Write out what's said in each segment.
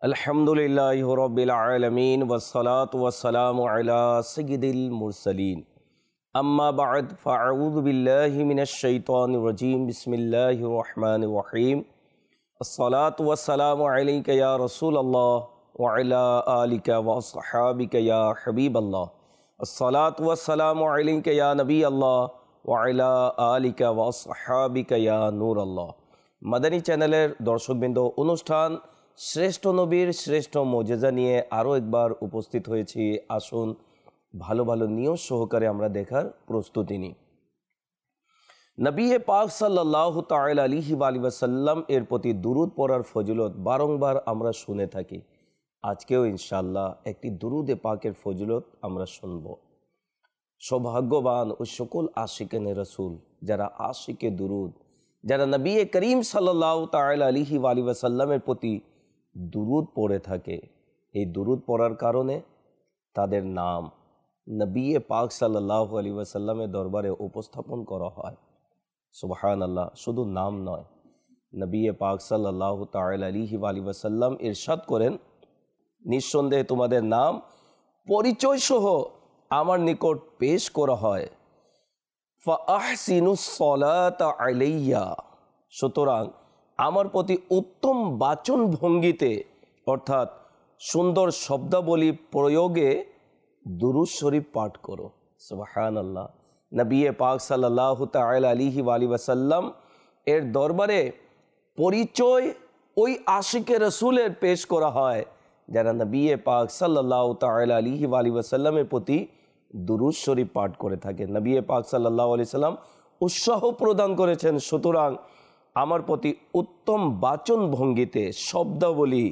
अल्हम्दुलिल्लाहि रब्बिल आलमीन वस्सलातु वस्सलामु अला सय्यिदिल मुरसलीन अम्मा बअद फ़अऊज़ु बिल्लाहि मिनश शैतानिर रजीम बिस्मिल्लाहिर रहमानिर रहीम अस्सलातु वस्सलामु अलैका या रसूलल्लाह व अला आलिका व अस्हाबिका या हबीबल्लाह अस्सलातु वस्सलामु अलैका या नबी अल्लाह व अला आलिका व अस्हाबिका या नूर अल्लाह। मदनी चैनलेर दर्शकबृंद अनुष्ठान श्रेष्ठ नबीर श्रेष्ठ मोजेजा निये आरो एक बार उपस्थित होयेछि। आसुन भालो भालो नियत सहकारे आमरा देखार प्रस्तुति निই। नबी पाक सल्लल्लाहु ताआला आलैहि वसल्लम एर प्रति दुरूद पढ़ार फजिलत बारंबार आमरा शुने थाकी। आजकेও इनशाल्लाह एकटी दुरूदे पाकेर फजिलत आमरा शुनबो। सौभाग्यवान ओ सकल आशिकाने रसूल जारा आशिके दुरूद, যারা নবী করিম সাল্লাল্লাহু তাআলা আলাইহি ওয়াসাল্লামের প্রতি দুরূদ পড়ে থাকে, এই দুরূদ পড়ার কারণে তাদের নাম নবী পাক সাল্লাল্লাহু আলাইহি ওয়াসাল্লামের দরবারে উপস্থাপন করা হয়। সুবহানাল্লাহ, শুধু নাম নয়, নবী পাক সাল্লাল্লাহু তাআলা আলাইহি ওয়াসাল্লাম ইরশাদ করেন, নিঃসন্দেহে তোমাদের নাম পরিচয় সহ আমার নিকট পেশ করা হয়। ফাহসিনুস-সলাতা আলাইয়া, সুতরাং আমার প্রতি উত্তম বাচন ভঙ্গিতে অর্থাৎ সুন্দর শব্দাবলী প্রয়োগে দুরূদ শরীফ পাঠ করো। সুবহানাল্লাহ। নবী পাক সাল্লাল্লাহু তাআলা আলাইহি ওয়াসাল্লাম এর দরবারে পরিচয় ওই আশিকে রসুলের পেশ করা হয় যারা নবী পাক সাল্লাল্লাহু তাআলা আলাইহি ওয়াসাল্লামের প্রতি দুরূদ শরীফ পাঠ করে থাকে। নবী পাক সাল্লাল্লাহু আলাইহি সাল্লাম উৎসাহ প্রদান করেছেন, সুতরাং আমার প্রতি উত্তম বাচন ভঙ্গিতে শব্দাবলী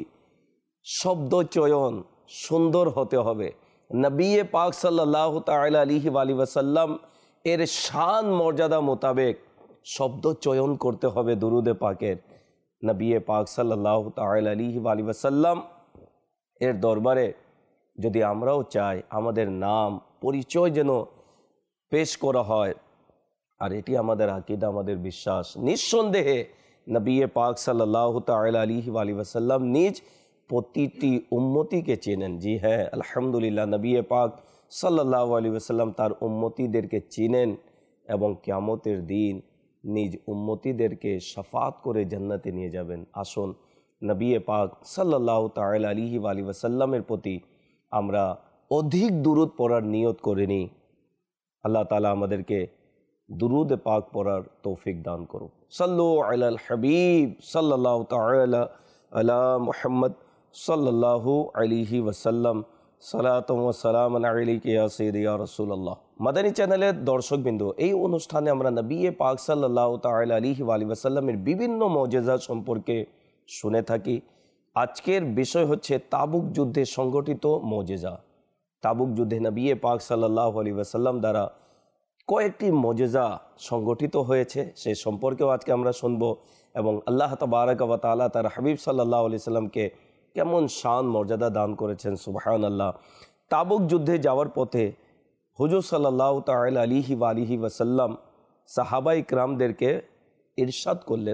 শব্দচয়ন সুন্দর হতে হবে। নবী পাক সাল্লাল্লাহু তাআলা আলাইহি ওয়াসাল্লাম এর শান মর্যাদা মোতাবেক শব্দচয়ন করতে হবে দুরূদে পাকের। নবী পাক সাল্লাল্লাহু তাআলা আলাইহি ওয়াসাল্লাম এর দরবারে যদি আমরাও চাই আমাদের নাম পরিচয় যেন পেশ করা হয়, আর এটি আমাদের আকীদা, আমাদের বিশ্বাস, নিঃসন্দেহে নবী পাক সাল্লাল্লাহু তাআলা আলাইহি ওয়াসাল্লাম নিজ প্রতিটি উম্মতিকে চেনেন। জি হ্যাঁ, আলহামদুলিল্লাহ, নবী পাক সাল্লাল্লাহু আলাইহি ওয়াসাল্লাম তার উম্মতিদেরকে চিনেন এবং কিয়ামতের দিন নিজ উম্মতিদেরকে শাফাত করে জান্নাতে নিয়ে যাবেন। আসুন নবী পাক সাল্লাল্লাহু তাআলা আলাইহি ওয়াসাল্লামের প্রতি আমরা অধিক দুরূদ পড়ার নিয়ত করে নিই। আল্লাহ তাআলা আমাদেরকে দুরূদ পাক পড়ার তৌফিক দান করুন। সাল্লু আলাল হাবিব সাল্লাল্লাহু তাআলা আলা মুহাম্মদ সাল্লাল্লাহু আলাইহি ওয়াসাল্লাম সালাতু ওয়া সালামান আলাইকা ইয়া সাইয়্যিদি ইয়া রাসূলুল্লাহ। মাদানী চ্যানেলের দর্শকবৃন্দ, এই অনুষ্ঠানে আমরা নবী পাক সাল্লাল্লাহু তাআলা আলাইহি ওয়াসাল্লামের বিভিন্ন মুজিজা সম্পর্কে শুনে থাকি। আজকের বিষয় হচ্ছে তাবুক যুদ্ধে সংগঠিত মুজিজা। তাবুক যুদ্ধে নবী পাক সাল্লাল্লাহু আলাইহি ওয়াসাল্লাম দ্বারা কয়েকটি মুজিজা সংগঠিত হয়েছে, সে সম্পর্কেও আজকে আমরা শুনব এবং আল্লাহ তাবারাক ওয়া তাআলা তার হাবিব সাল্লাল্লাহু আলাইহি সাল্লামকে কেমন শান মর্যাদা দান করেছেন। সুবহানাল্লাহ। তাবুক যুদ্ধে যাওয়ার পথে হুজুর সাল্লাল্লাহু তাআলা আলাইহি ওয়াসাল্লাম সাহাবায়ে কিরামদেরকে ইরশাদ করলেন,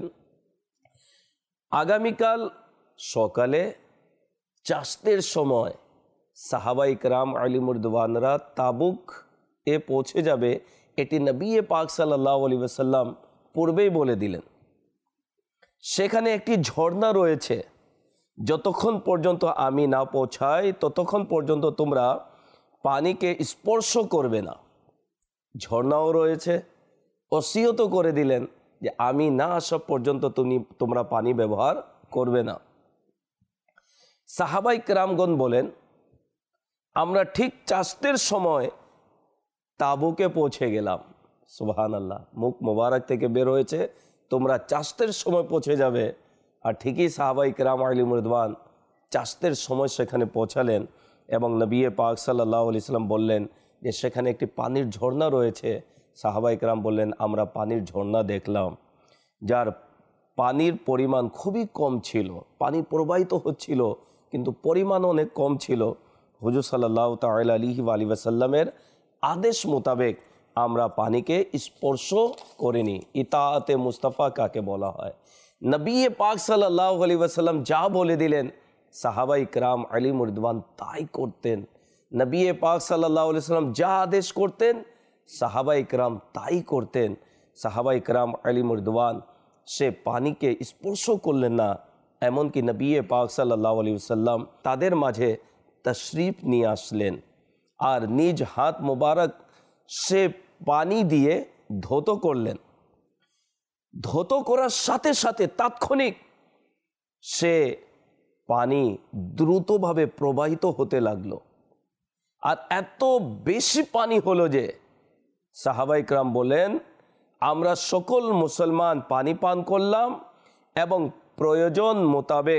আগামীকাল সকালে চাষতের সময় সাহাবায়ে কিরাম আলিমুর দিওয়ানরা তাবুক এ পৌঁছে যাবে, এটি নবী পাক সাল্লাল্লাহু আলাইহি ওয়াসাল্লাম পূর্বেই বলে দিলেন। সেখানে একটি ঝর্ণা রয়েছে, যতক্ষণ পর্যন্ত আমি না পৌঁছাই ততক্ষণ পর্যন্ত তোমরা পানিকে স্পর্শ করবে না। ঝর্ণাও রয়েছে, ওসিয়ত করে দিলেন যে আমি না আসা পর্যন্ত তোমরা পানি ব্যবহার করবে না। সাহাবায়ে কিরামগণ বলেন, আমরা ঠিক চাষতের সময় তাবুকে পৌঁছে গেলাম। সুবহানাল্লাহ, মুখ মোবারক থেকে বের হয়েছে তোমরা চাষতের সময় পৌঁছে যাবে, আর ঠিকই সাহাবায়ে কিরাম আলিমুর রিদওয়ান চাষতের সময় সেখানে পৌঁছালেন এবং নবী পাক সাল্লাল্লাহু আলাইহি সাল্লাম বললেন যে সেখানে একটি পানির ঝর্ণা রয়েছে। সাহাবায়ে কিরাম বললেন, আমরা পানির ঝর্ণা দেখলাম, যার পানির পরিমাণ খুবই কম ছিল, পানি প্রবাহিত হচ্ছিল কিন্তু পরিমাণ অনেক কম ছিল। হুজুর সাল্লাল্লাহু তাআলা আলাইহি ওয়াসাল্লামের আদেশ মোতাবেক আমরা পানিকে স্পর্শ করিনি। ইতাআতে মুস্তাফা কাকে বলা হয়? নবী পাক সাল্লাল্লাহু আলাইহি ওয়াসাল্লাম যা বলে দিলেন সাহাবাই کرام আলিম রিদওয়ান তাই করতেন। নবী পাক সাল্লাল্লাহু আলাইহি সাল্লাম যা আদেশ করতেন সাহাবাই کرام তাই করতেন। সাহাবাই کرام আলিম রিদওয়ান সে পানিকে স্পর্শ করলেন না, এমনকি নবী পাক সাল্লাল্লাহু আলাইহি সাল্লাম তাদের মাঝে তশরিফ নিয়ে আসলেন আর নিজ হাত মোবারক সে পানি দিয়ে ধৌত করলেন। ধৌত করার সাথে সাথে তাৎক্ষণিক সে পানি দ্রুতভাবে প্রবাহিত হতে লাগলো। আর এত বেশি পানি হলো যে সাহাবাই کرام বলেন, আমরা সকল মুসলমান পানি পান করলাম এবং প্রয়োজন মোতাবেক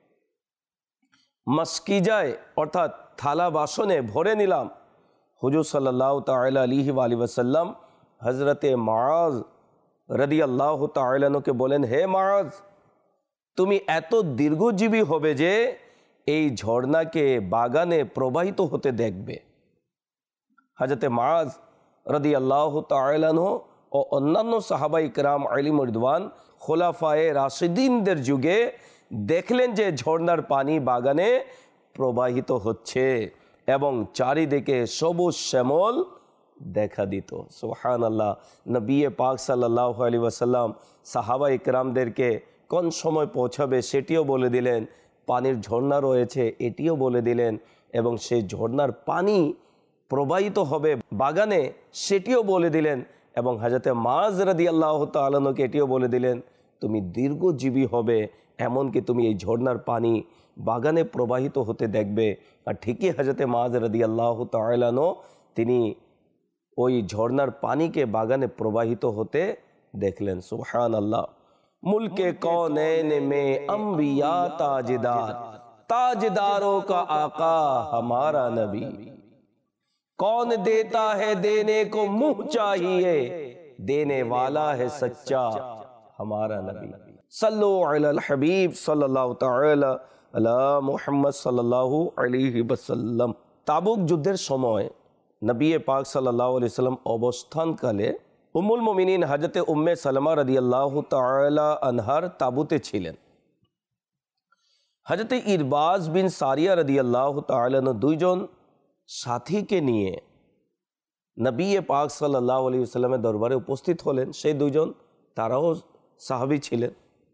মাসকিজায় অর্থাৎ থালা বাসনে ভরে নিলাম। হুজুর সাল্লাল্লাহু তাআলা আলাইহি ওয়াসাল্লাম হযরতে মুআজ রাদিয়াল্লাহু তাআলা আনহুকে বলেন, হে মুআজ, তুমি এত দীর্ঘজীবী হবে যে এই ঝর্ণাকে বাগানে প্রবাহিত হতে দেখবে। হযরতে মুআজ রাদিয়াল্লাহু তাআলা আনহু ও অন্যান্য সাহাবাই کرام আলিম রিদওয়ান খোলাফায়ে রাশিদিনদের যুগে দেখলেন যে ঝর্ণার পানি বাগানে প্রবাহিত হচ্ছে এবং চারিদিকে সবুজ শ্যামল দেখা দিত। সুবহানাল্লাহ। নবী পাক সাল্লাল্লাহু আলাইহি ওয়াসাল্লাম সাহাবাই کرامদেরকে কোন সময় পৌঁছাবে সেটিও বলে দিলেন, পানির ঝর্ণা রয়েছে এটিও বলে দিলেন এবং সেই ঝর্ণার পানি প্রবাহিত হবে বাগানে সেটিও বলে দিলেন এবং হযরতে মুআজ রাদিয়াল্লাহু তাআলা আনহুকে এটিও বলে দিলেন, তুমি দীর্ঘজীবী হবে, এমনকি তুমি এই ঝর্ণার পানি বাগানে প্রবাহিত হতে দেখবে। আর ঠিকই হযরতে মুআজ রাদিয়াল্লাহু তাআলা আনহু তিনি ওই ঝর্ণার পানিকে বাগানে প্রবাহিত হতে দেখলেন। সুবহানাল্লাহ। मुल्के कौनैन में अंबिया ताजदार, ताजदारों का आका हमारा नबी, कौन देता है देने को मुंह चाहिए, देने वाला है सच्चा हमारा नबी। सल्लु अलल हबीब सल्लल्लाहु ताआला अला मुहम्मद सल्लल्लाहु अलैहि वसल्लम। ताबुक যুদ্ধের সময় নবী পাক সাল্লাল্লাহু আলাইহি সাল্লাম অবস্থানকালে উম্মুল মুমিনিন হযরতে উম্মে সালামা রাদিয়াল্লাহু তাআলা আনহার তাবুতে ছিলেন। হযরতে ইরবাজ বিন সারিয়া রাদিয়াল্লাহু তাআলা আনহু দুইজন সাথীকে নিয়ে নবী পাক সাল্লাল্লাহু আলাইহি ওয়াসাল্লামের দরবারে উপস্থিত হলেন। সেই দুইজন তারাও সাহাবী ছিলেন।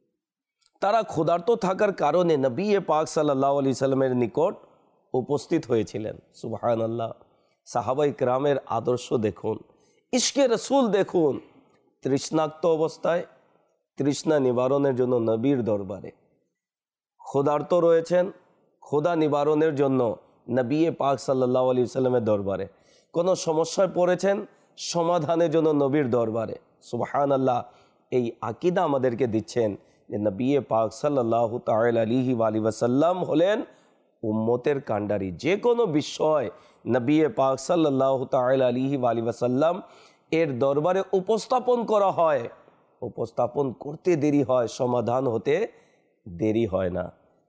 তারা ক্ষুধার্ত থাকার কারণে নবী পাক সাল্লাল্লাহু আলাইহি ওয়াসাল্লামের নিকট উপস্থিত হয়েছিলেন। সুবহানাল্লাহ। সাহাবাই کرامের আদর্শ দেখুন, ইশকে রসুল দেখুন, তৃষ্ণাক্ত অবস্থায় তৃষ্ণা নিবারণের জন্য নবীর দরবারে, ক্ষুধার্ত রয়েছেন ক্ষুধা নিবারণের জন্য নবী পাক সাল্লাল্লাহু আলাইহি ওয়াসাল্লামের দরবারে, কোনো সমস্যায় পড়েছেন সমাধানের জন্য নবীর দরবারে। সুবহানাল্লাহ। এই আকীদা আমাদেরকে দিচ্ছেন যে নবী পাক সাল্লাল্লাহু তাআলা আলাইহি ওয়াসাল্লাম হলেন উম্মতের কাণ্ডারি। যে কোনো বিষয় নবী পাক সাল্লাল্লাহু তাআলা আলাইহি ওয়াসাল্লাম এর দরবারে উপস্থাপন করা হয়, উপস্থাপন করতে দেরি হয়, সমাধান হতে দেরি হয় না।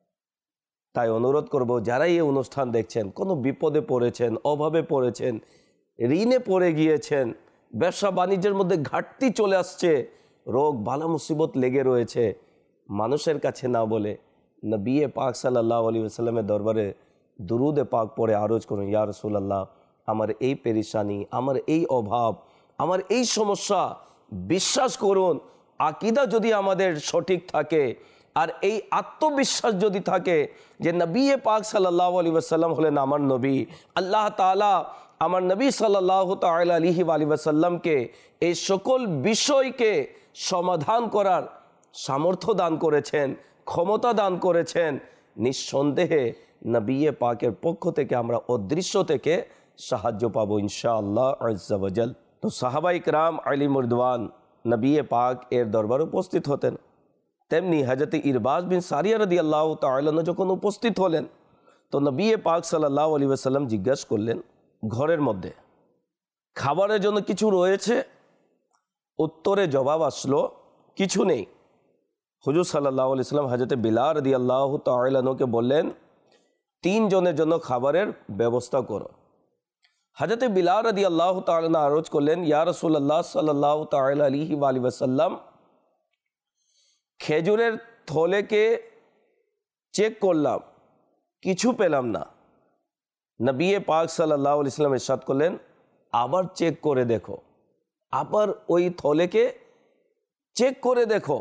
তাই অনুরোধ করব, যারা এই অনুষ্ঠান দেখছেন, কোনো বিপদে পড়েছেন, অভাবে পড়েছেন, ঋণে পড়ে গিয়েছেন, ব্যবসা বাণিজ্যের মধ্যে ঘাটতি চলে আসছে, রোগ বালা মুসিবত লেগে রয়েছে, মানুষের কাছে না বলে নবী পাক সাল্লাল্লাহু আলাইহি ওয়াসাল্লামের দরবারে দুরুদে পাক পড়ে আরজ করুন, ইয়া রাসূলুল্লাহ, আমার এই পেরেশানি, আমার এই অভাব, আমার এই সমস্যা, বিশ্বাস করুন আকীদা যদি আমাদের সঠিক থাকে আর এই আত্মবিশ্বাস যদি থাকে যে নবী পাক সাল্লাল্লাহু আলাইহি ওয়াসাল্লাম হলেন আমার নবী, আল্লাহ তাআলা আমার নবী সাল্লাল্লাহু তাআলা আলাইহি ওয়াসাল্লামকে এই সকল বিষয়কে সমাধান করার সামর্থ্য দান করেছেন, ক্ষমতা দান করেছেন, নিঃসন্দেহে নবী পাকের পক্ষ থেকে আমরা অদৃশ্য থেকে সাহায্য পাবো ইনশাআল্লাহ আজ্জা ওয়াজাল। তো সাহাবাই کرام আলিম রিদওয়ান নবী পাক এর দরবারে উপস্থিত হতেন। তেমনি হযরত ইরবাজ বিন সারিয়া রাদিয়াল্লাহু তাআলা আনহু যখন উপস্থিত হলেন তো নবী পাক সাল্লাল্লাহু আলাইহি ওয়াসাল্লাম জিজ্ঞাসা করলেন, ঘরের মধ্যে খাবারের জন্য কিছু রয়েছে? উত্তরে জবাব আসলো, কিছু নেই। হুজুর সাল্লাল্লাহু আলাইহি ওয়াসাল্লাম হযরত বিলাল রাদিয়াল্লাহু তাআলা আনহুকে বললেন, 3 জনের জন্য খাবারের ব্যবস্থা করো। হযরত বিলাল রাদিয়াল্লাহু তাআলা আনহু আরজ করলেন, ইয়া রাসূলুল্লাহ সাল্লাল্লাহু তাআলা আলাইহি ওয়াসাল্লাম, খেজুরের থলেকে চেক করলাম, কিছু পেলাম না। নবী পাক সাল্লাল্লাহু আলাইহি ওয়াসাল্লাম ইরশাদ করলেন, আবার চেক করে দেখো, আবার ওই থলেকে চেক করে দেখো।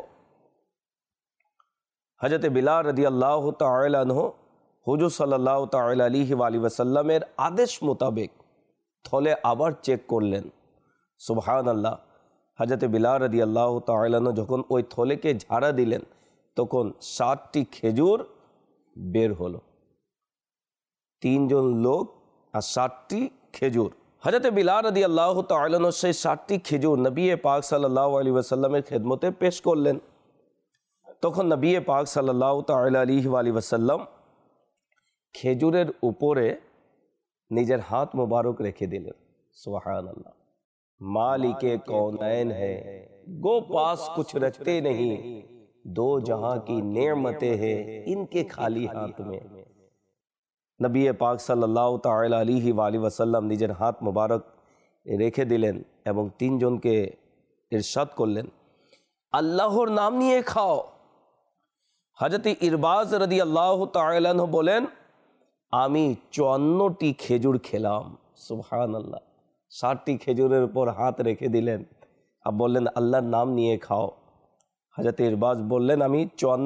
হযরত বিলাল রাদিয়াল্লাহু তাআলা আনহু হুজুর সাল্লাল্লাহু তাআলা আলাইহি ওয়াসাল্লামের আদেশ মোতাবেক থলে আবার চেক করলেন। সুবহানাল্লাহ। হযরত বিলাল রাদিয়াল্লাহু তাআলা আনহু যখন ওই থলেকে ঝাড়া দিলেন তখন 7টি খেজুর বের হলো। 3 জন লোক আর 7টি খেজুর। হযরত বিলাল রাদিয়াল্লাহু তাআলা আনহু সেই 7টি খেজুর নবী পাক সাল্লাল্লাহু আলাইহি ওয়াসাল্লামের খেদমতে পেশ করলেন। তখন নবী পাক সাল্লাল্লাহু তাআলা আলাইহি ওয়াসাল্লাম খেজুরের উপরে নিজের হাত মুবারক রেখে দিলেন। সুবহানাল্লাহ। मालिके कौनैन है गो पास कुछ रखते नहीं, दो जहां की नेमतें हैं इनके खाली हाथ में। নবী পাক সাল্লাল্লাহু তাআলা আলাইহি ওয়াসাল্লাম নিজের হাত মুবারক রেখে দিলেন এবং 3 জনকে ইরশাদ করলেন, আল্লাহর নাম নিয়ে খাও। হযরত ইরবাজ রাদিয়াল্লাহু তাআলা আনহু বলেন, আমি 54টি খেজুর খেলাম। সুবহানাল্লাহ। 7টি খেজুরের উপর হাত রেখে দিলেন আর বললেন, আল্লাহর নাম নিয়ে খাও। হযরত ইরবাজ বললেন, আমি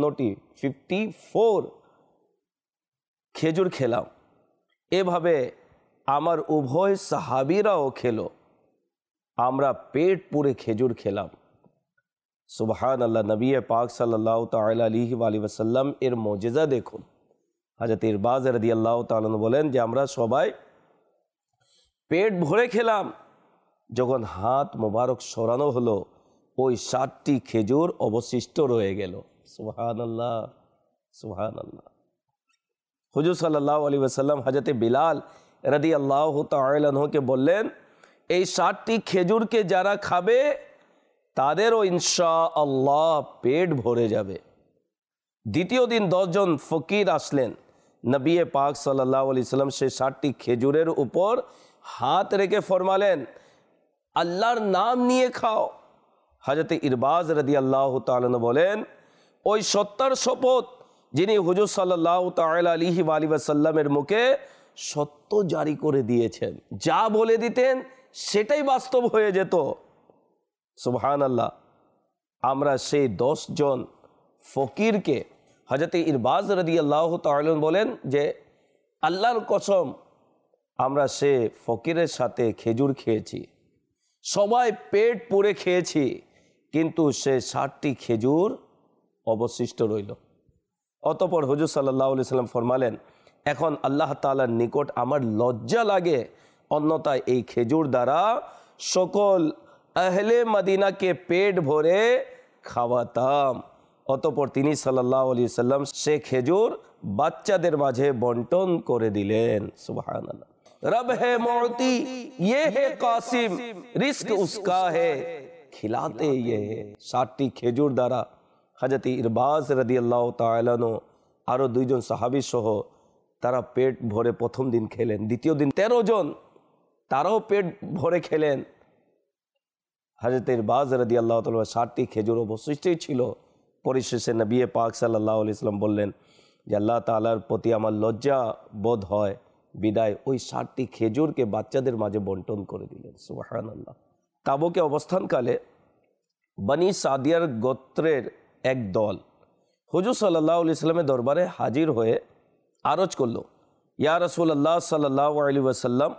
54 খেজুর খেলাম। এভাবে আমার উভয় সাহাবীরাও খেলো, আমরা পেট পুরে খেজুর খেলাম। সুবহানাল্লাহ। নবী পাক সাল্লাল্লাহু তাআলা আলাইহি ওয়াসাল্লাম এর মুজিজা দেখুন। হযরত ইরবাজ রাদিয়াল্লাহু তাআলা বলেন যে আমরা সবাই পেট ভরে খেলাম। যখন হাত মোবারক সরানো হলো ওই 7টি খেজুর অবশিষ্ট রয়ে গেল। সুবহানাল্লাহ, সুবহানাল্লাহ। হুজুর সাল্লাল্লাহু আলাইহি ওয়াসাল্লাম হযরত বিলাল রাদিয়াল্লাহু তাআলা আনহুকে বললেন, এই 7টি খেজুরকে যারা খাবে তাদেরও ইনশাআল্লাহ পেট ভরে যাবে। দ্বিতীয় দিন 10 জন ফকির আসলেন। নবী পাক সাল্লাল্লাহু আলাইহি ওয়াসাল্লাম সেই 7টি খেজুরের উপর হাত রেখে ফরমালেন, আল্লাহর নাম নিয়ে খাও। হযরত ইরবাজ রাদিয়াল্লাহু তাআলা বলেন, ওই সত্তার শপথ যিনি হুজুর সাল্লাল্লাহু তাআলা আলাইহি ওয়াসাল্লামের মুখে সত্য জারি করে দিয়েছেন, যা বলে দিতেন সেটাই বাস্তব হয়ে যেত। সুবহানাল্লাহ। আমরা সেই 10 জন ফকিরকে হযরত ইরবাজ রাদিয়াল্লাহু তাআলা বলেন যে আল্লাহর কসম, আমরা সে ফকিরের সাথে খেজুর খেয়েছি, সবাই পেট পুরে খেয়েছি, কিন্তু সে 7টি খেজুর অবশিষ্ট রইল। অতঃপর হুজুর সাল্লাল্লাহু আলাইহি ওয়াসাল্লাম ফরমালেন, এখন আল্লাহ তাআলার নিকট আমার লজ্জা লাগে, অন্যথায় এই খেজুর দ্বারা সকল আহলে মদিনাকে পেট ভরে খাওয়াতাম। অতঃপর তিনি সাল্লাল্লাহু আলাইহি ওয়াসাল্লাম সে খেজুর বাচ্চাদের মাঝে বন্টন করে দিলেন। সুবহানাল্লাহ। रब है मोती ये है कासिम रिस्क उसका है खिलाते ये है। 7টি খেজুর দ্বারা হযরত ইরবাজ রাদিয়াল্লাহু তাআলা আনহু আরো 2 জন সাহাবী সহ তারা পেট ভরে প্রথম দিন খেলেন। দ্বিতীয় দিন 13 জন তারাও পেট ভরে খেলেন। হযরত ইরবাজ রাদিয়াল্লাহু তাআলা 7টি খেজুর অবশিষ্টই ছিল। পরিশেষে নবী পাক সাল্লাল্লাহু আলাইহি ওয়াসাল্লাম বললেন যে আল্লাহ তাআলার প্রতি আমার লজ্জা বোধ হয়, বিদায় ওই 7টি খেজুরকে বাচ্চাদের মাঝে বন্টন করে দিলেন। সুবহানাল্লাহ। তাবুকে অবস্থানকালে বনি সাদিয়ার গোত্রের এক দল হুজুর সাল্লাল্লাহু আলাইহি ওয়াসাল্লামের দরবারে হাজির হয়ে আরজ করলো, ইয়া রাসূলুল্লাহ সাল্লাল্লাহু আলাইহি ওয়াসাল্লাম,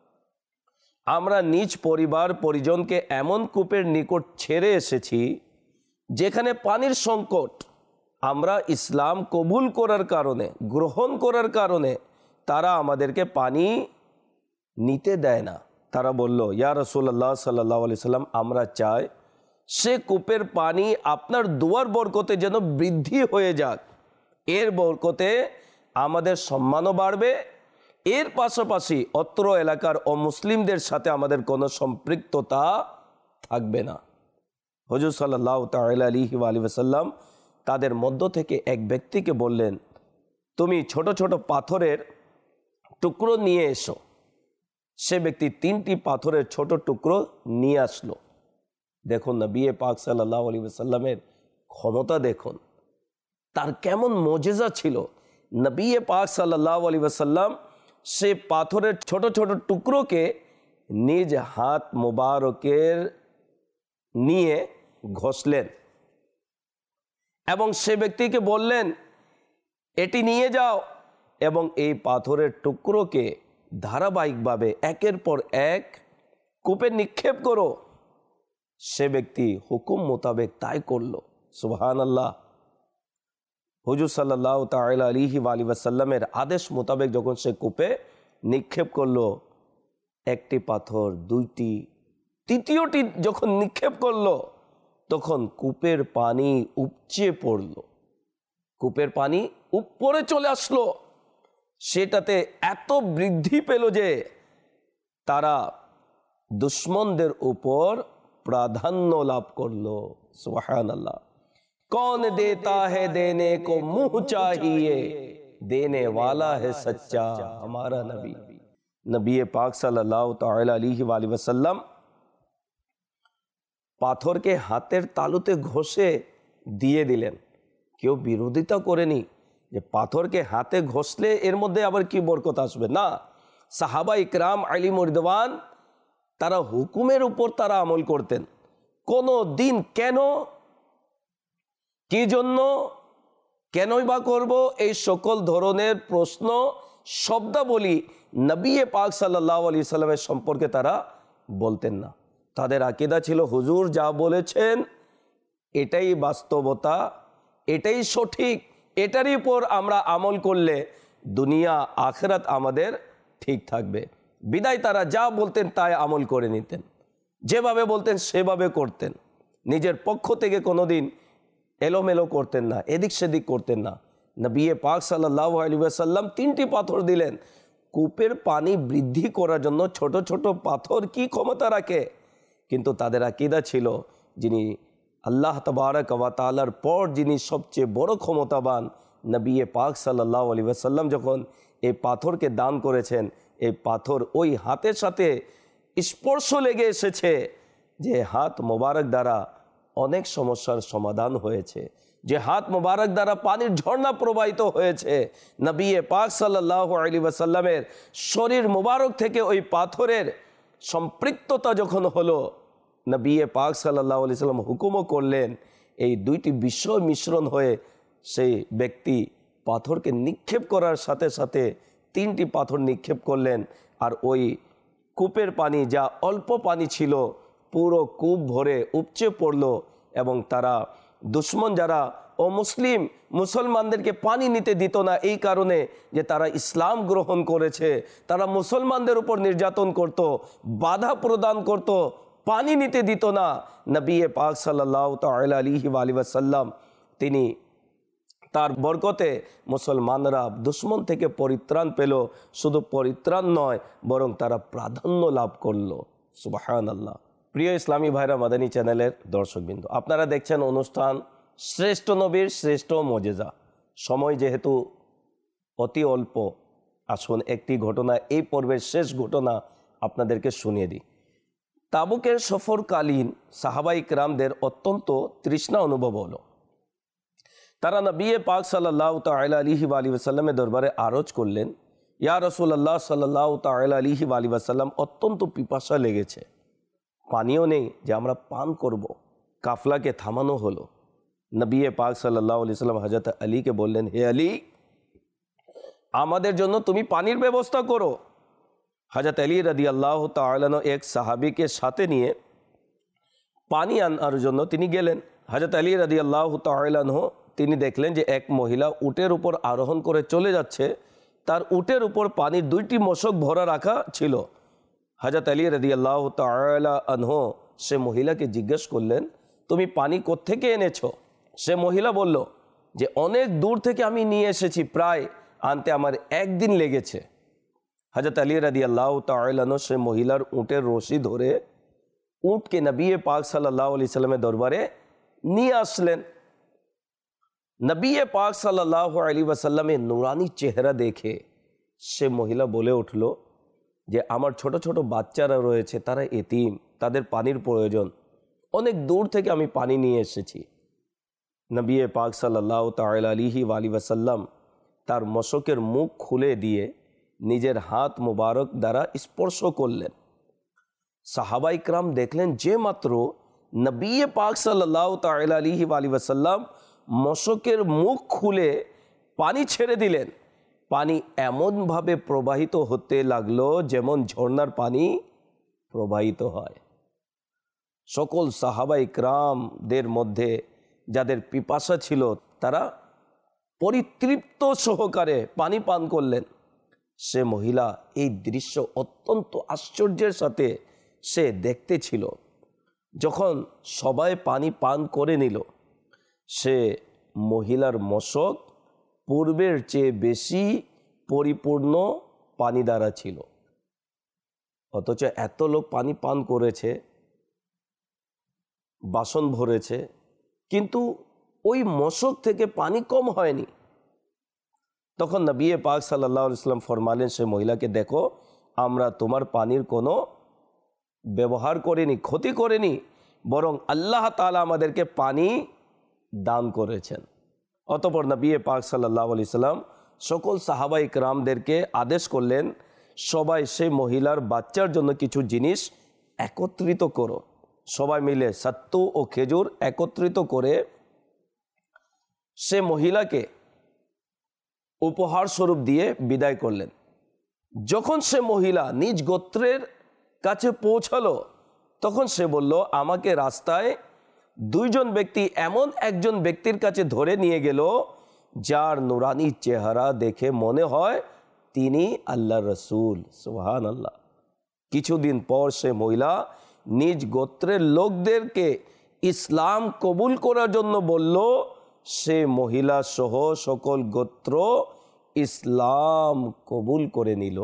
আমরা নিজ পরিবার পরিজনকে এমন কূপের নিকট ছেড়ে এসেছি যেখানে পানির সংকট। আমরা ইসলাম কবুল করার কারণে, গ্রহণ করার কারণে তারা আমাদেরকে পানি নিতে দেয় না। তারা বলল, ইয়া রাসূলুল্লাহ সাল্লাল্লাহু আলাইহি ওয়াসাল্লাম, আমরা চাই সে কূপের পানি আপনার দুয়ার বরকতে যেন বৃদ্ধি হয়ে যাক, এর বরকতে আমাদের সম্মানও বাড়বে, এর পাশাপাশি অত্র এলাকার অমুসলিমদের সাথে আমাদের কোনো সম্পৃক্ততা থাকবে না। হুজুর সাল্লাল্লাহু তাআলা আলাইহি ওয়াসাল্লাম তাদের মধ্য থেকে এক ব্যক্তিকে বললেন, তুমি ছোট ছোট পাথরের টুকরো নিয়ে এসো। সে ব্যক্তি 3টি পাথরের ছোট টুকরো নিয়ে আসলো। দেখুন নবী পাক সাল্লাল্লাহু আলাইহি ওয়াসাল্লামের ক্ষমতা দেখুন, তার কেমন মুজিজা ছিল। নবী পাক সাল্লাল্লাহু আলাইহি ওয়াসাল্লাম সে পাথরের ছোট ছোট টুকরোকে নিজ হাত মোবারকের নিয়ে ঘষলেন এবং সে ব্যক্তিকে বললেন, এটি নিয়ে যাও এবং এই পাথরের টুকরোকে ধারাবাহিকভাবে একের পর এক কূপে নিক্ষেপ করো। সে ব্যক্তি হুকুম মোতাবেক তাই করলো। সুবহানাল্লাহ। হুজুর সাল্লাল্লাহু তাআলা আলাইহি ওয়াসাল্লামের আদেশ মোতাবেক যখন সে কূপে নিক্ষেপ করলো, একটি পাথর, দুইটি, তৃতীয়টি যখন নিক্ষেপ করলো, তখন কূপের পানি উপচে পড়ল। কূপের পানি উপরে চলে আসলো। সেটাতে এত বৃদ্ধি পেল যে তারা দুশ্মনদের উপর প্রাধান্য লাভ করলো। সুবহানাল্লাহ। कौन देता है देने को मुंह चाहिए, देने वाला है सच्चा हमारा नबी। नबी पाक सल्लल्लाहु ताला अलैहि वसल्लम পাথরকে হাতের তালুতে ঘষে দিয়ে দিলেন। কেউ বিরোধিতা করেনি যে পাথরকে হাতে ঘষলে এর মধ্যে আবার কি বরকত আসবে। না, সাহাবা ইকরাম আলিম রিদওয়ান তারা হুকুমের উপর তারা আমল করতেন। কোনো দিন কেন, কি জন্য, কেনই বা করব, এই সকল ধরনের প্রশ্ন শব্দাবলী নবী পাক সাল্লাল্লাহু আলাইহি সাল্লামের সম্পর্কে তারা বলতেন না। তাদের আকীদা ছিল হুজুর যা বলেছেন এটাই বাস্তবতা, এটাই সঠিক, এটারই উপর আমরা আমল করলে দুনিয়া আখিরাত আমাদের ঠিক থাকবে। বিদায় তারা যা বলতেন তাই আমল করে নিতেন, যেভাবে বলতেন সেভাবে করতেন। নিজের পক্ষ থেকে কোনোদিন এলোমেলো করতেন না, এদিক সেদিক করতেন না। নবী পাক সাল্লাল্লাহু আলাইহি ওয়াসাল্লাম 3টি পাথর দিলেন। কূপের পানি বৃদ্ধি করার জন্য ছোট ছোট পাথর কি ক্ষমতা রাখে? কিন্তু তাদের আকীদা ছিল যিনি আল্লাহ তাবারক ওয়া তাআলার পর যিনি সবচেয়ে বড় ক্ষমতাবান, নবী পাক সাল্লাল্লাহু আলাইহি ওয়াসাল্লাম যখন এই পাথরকে দান করেছেন, এই পাথর ওই হাতের সাথে স্পর্শ লেগে এসেছে যে হাত মোবারক দ্বারা অনেক সমস্যার সমাধান হয়েছে, যে হাত মোবারক দ্বারা পানির ঝর্ণা প্রবাহিত হয়েছে। নবী পাক সাল্লাল্লাহু আলাইহি ওয়াসাল্লামের শরীর মোবারক থেকে ওই পাথরের সম্পৃক্ততা যখন হলো, নবী পাক সাল্লাল্লাহু আলাইহি ওয়াসাল্লাম হুকুমও করলেন, এই দুইটি বিষয় মিশ্রণ হয়ে সেই ব্যক্তি পাথরকে নিক্ষেপ করার সাথে সাথে 3টি পাথর নিক্ষেপ করলেন। আর ওই কূপের পানি, যা অল্প পানি ছিল, পুরো কূপ ভরে উপচে পড়ল এবং তারা দুশ্মন যারা অমুসলিম মুসলমানদেরকে পানি নিতে দিত না, এই কারণে যে তারা ইসলাম গ্রহণ করেছে, তারা মুসলমানদের উপর নির্যাতন করত, বাধা প্রদান করত, পানি নিতে দিত না। নবী পাক সাল্লাল্লাহু তাআলা আলাইহি ওয়াসাল্লাম তিনি তার বরকতে মুসলমানরা দুশ্মন থেকে পরিত্রাণ পেল। শুধু পরিত্রাণ নয়, বরং তারা প্রাধান্য লাভ করলো। সুবহানাল্লাহ। প্রিয় ইসলামী ভাইরা, মাদানী চ্যানেলের দর্শকবৃন্দ, আপনারা দেখছেন অনুষ্ঠান শ্রেষ্ঠ নবীর শ্রেষ্ঠ মুজিজা। সময় যেহেতু অতি অল্প, আসুন একটি ঘটনা, এই পর্বের শেষ ঘটনা আপনাদেরকে শুনিয়ে দিই। তাবুকের সফরকালীন সাহাবা ইকরামদের অত্যন্ত তৃষ্ণা অনুভব হলো। তারা নবী পাক সাল্লাল্লাহু তাআলা আলাইহি ওয়াসাল্লামের দরবারে আরজ করলেন, ইয়া রাসূলুল্লাহ সাল্লাল্লাহু তাআলা আলাইহি ওয়াসাল্লাম, অত্যন্ত পিপাসা লেগেছে, পানিও নেই যে আমরা পান করব। কাফলাকে থামানো হলো। নবী পাক সাল্লাল্লাহু আলাইহি ওয়াসাল্লাম হযরত আলীকে বললেন, হে আলী, আমাদের জন্য তুমি পানির ব্যবস্থা করো। হযরত আলী রাদিয়াল্লাহু তাআলা আনহু এক সাহাবীকে সাথে নিয়ে পানি আনার জন্য তিনি গেলেন। হযরত আলী রাদিয়াল্লাহু তাআলা আনহু তিনি দেখলেন যে এক মহিলা উটের উপর আরোহণ করে চলে যাচ্ছে, তার উটের উপর পানির 2টি মশক ভরা রাখা ছিল। হযরত আলী রাদিয়াল্লাহু তাআলা আনহু সে মহিলাকে জিজ্ঞেস করলেন, তুমি পানি কোত্থেকে এনেছো? সে মহিলা বলল যে অনেক দূর থেকে আমি নিয়ে এসেছি, প্রায় আনতে আমার 1 দিন লেগেছে। হযরত আলী রাদিয়াল্লাহু তাআলা আনহু সে মহিলার উটের রশি ধরে উটকে নবী পাক সাল্লাল্লাহু আলাইহি সাল্লামের দরবারে নিয়ে আসলেন। নবী পাক সাল্লাল্লাহু আলাইহি ওয়াসাল্লামের নূরানি চেহারা দেখে সে মহিলা বলে উঠল যে আমার ছোট ছোট বাচ্চারা রয়েছে, তারা এতিম, তাদের পানির প্রয়োজন, অনেক দূর থেকে আমি পানি নিয়ে এসেছি। নবী পাক সাল্লাল্লাহু তাআলা আলাইহি ওয়াসাল্লাম তার মশকের মুখ খুলে দিয়ে নিজের হাত মুবারক দ্বারা স্পর্শ করলেন। সাহাবাই کرام দেখলেন যে মাত্র নবী পাক সাল্লাল্লাহু তাআলা আলাইহি ওয়াসাল্লাম মশকের মুখ খুলে পানি ছেড়ে দিলেন, পানি এমনভাবে প্রবাহিত হতে লাগলো যেমন ঝর্ণার পানি প্রবাহিত হয়। সকল সাহাবাই کرامদের মধ্যে যাদের পিপাসা ছিল তারা পরিতৃপ্ত সহকারে পানি পান করলেন। সে মহিলা এই দৃশ্য অত্যন্ত আশ্চর্যের সাথে সে দেখতে ছিল। যখন সবাই পানি পান করে নিল, সে মহিলার মশক পূর্বের চেয়ে বেশি পরিপূর্ণ পানি দ্বারা ছিল। অথচ এত লোক পানি পান করেছে, বাসন ভরেছে, কিন্তু ওই মশক থেকে পানি কম হয়নি। তখন নবী পাক সাল্লাল্লাহু আলাইহি ওয়াসাল্লাম ফরমালেন সে মহিলাকে, দেখো আমরা তোমার পানির কোনো ব্যবহার করিনি, ক্ষতি করিনি, বরং আল্লাহ তাআলা আমাদেরকে পানি দান করেছেন। অতঃপর নবী পাক সাল্লাল্লাহু আলাইহি ওয়াসাল্লাম সকল সাহাবাই کرامদেরকে আদেশ করলেন, সবাই সেই মহিলার বাচ্চার জন্য কিছু জিনিস একত্রিত করো। সবাই মিলে সত্তু ও খেজুর একত্রিত করে সে মহিলাকে উপহার স্বরূপ দিয়ে বিদায় করলেন। যখন সে মহিলা নিজ গোত্রের কাছে পৌঁছালো, তখন সে বলল, আমাকে রাস্তায় দুইজন ব্যক্তি এমন একজন ব্যক্তির কাছে ধরে নিয়ে গেল যার নুরানি চেহারা দেখে মনে হয় তিনি আল্লাহর রসুল। সুবহানাল্লাহ। কিছুদিন পর সে মহিলা নিজ গোত্রের লোকদেরকে ইসলাম কবুল করার জন্য বলল। সে মহিলা সহ সকল গোত্র ইসলাম কবুল করে নিল।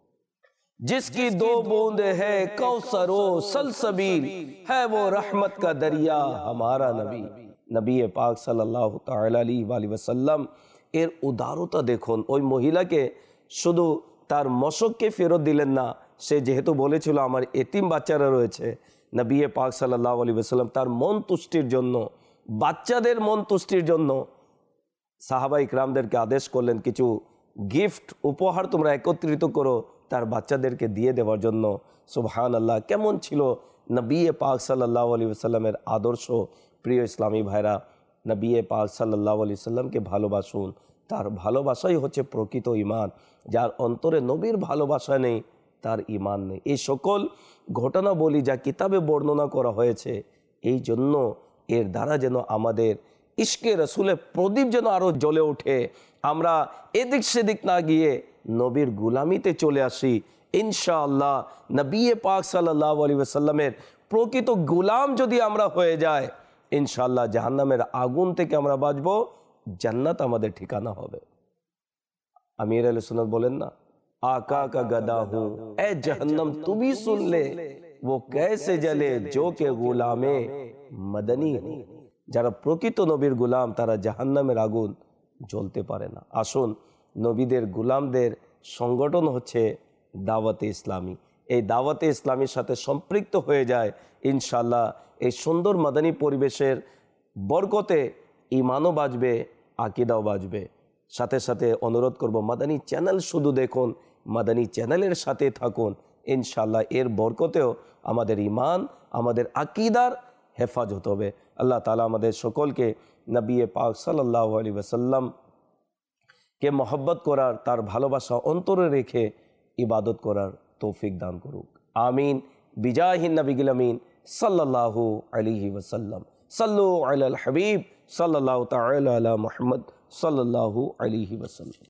जिसकी दो बूंद है कौसर व सलसबील है वो रहमत का दरिया हमारा नबी। नबी पाक সাল্লাল্লাহু তাআলা আলাইহি ওয়াসাল্লাম এর উদারতা দেখুন। ওই মহিলাকে শুধু তার মশককে ফেরত দিলেন না, সে যেহেতু বলেছিল আমার এতিম বাচ্চারা রয়েছে, নবী পাক সাল্লাল্লাহু আলাইহি ওয়াসাল্লাম তার মন তুষ্টির জন্য, বাচ্চাদের মন তুষ্টির জন্য সাহাবাই کرامদেরকে আদেশ করলেন কিছু গিফট উপহার তোমরা একত্রিত করো তার বাচ্চাদেরকে দিয়ে দেওয়ার জন্য। সুবহানাল্লাহ। কেমন ছিল নবী পাক সাল্লাল্লাহু আলাইহি ওয়াসাল্লামের আদর্শ। প্রিয় ইসলামী ভাইরা, নবী পাক সাল্লাল্লাহু আলাইহি ওয়াসাল্লামকে ভালোবাসুন। তার ভালোবাসাই হচ্ছে প্রকৃত ঈমান। যার অন্তরে নবীর ভালোবাসা নেই তার ঈমান নেই। এই সকল ঘটনা বলি যা কিতাবে বর্ণনা করা হয়েছে, এই জন্য এর দ্বারা যেন আমাদের ইশকে রসুলের প্রদীপ যেন আরও জ্বলে ওঠে, আমরা এদিক সেদিক না গিয়ে নবীর গুলামিতে চলে আসি। ইনশাআল্লাহ নবী পাক সাল্লাল্লাহু আলাইহি ওয়াসাল্লামের প্রকৃত গুলাম যদি আমরা হয়ে যাই, ইনশাআল্লাহ জাহান্নামের আগুন থেকে আমরা বাঁচব, জান্নাত আমাদের ঠিকানা হবে। আমির আহলে সুন্নাত বলেন না, आका का गदा हूँ ए जहन्नम तू भी सुन ले वो कैसे जले जो के गुलामे मदनी हूँ। যারা প্রকৃত নবীর গুলাম তারা জাহান্নামের আগুন জ্বলতে পারে না। আসুন, নবীদের গুলামদের সংগঠন হচ্ছে দাওয়াতে ইসলামী। এই দাওয়াতে ইসলামীর সাথে সম্পৃক্ত হয়ে যায়, ইনশাআল্লাহ এই সুন্দর মাদানী পরিবেশের বরকতে ঈমানও বাঁচবে, আকীদাও বাঁচবে। সাথে সাথে অনুরোধ করব, মাদানী চ্যানেল শুধু দেখুন, মাদানী চ্যানেলের সাথে থাকুন। ইনশাআল্লাহ এর বরকতেও আমাদের ঈমান, আমাদের আকীদার হেফাজত হবে। আল্লাহ তাআলা আমাদের সকলকে নবী পাক সাল্লাল্লাহু আলাইহি ওয়াসাল্লাম কে মহব্বত করার, তার ভালোবাসা অন্তরে রেখে ইবাদত করার তৌফিক দান করুক। আমিন। বিজাহিন নবীল আমিন সাল্লাল্লাহু আলাইহি ওয়াসাল্লাম। সাল্লু আলাল হাবিব সাল্লাল্লাহু তাআলা আলা মুহাম্মদ সাল্লাল্লাহু আলাইহি ওয়াসাল্লাম।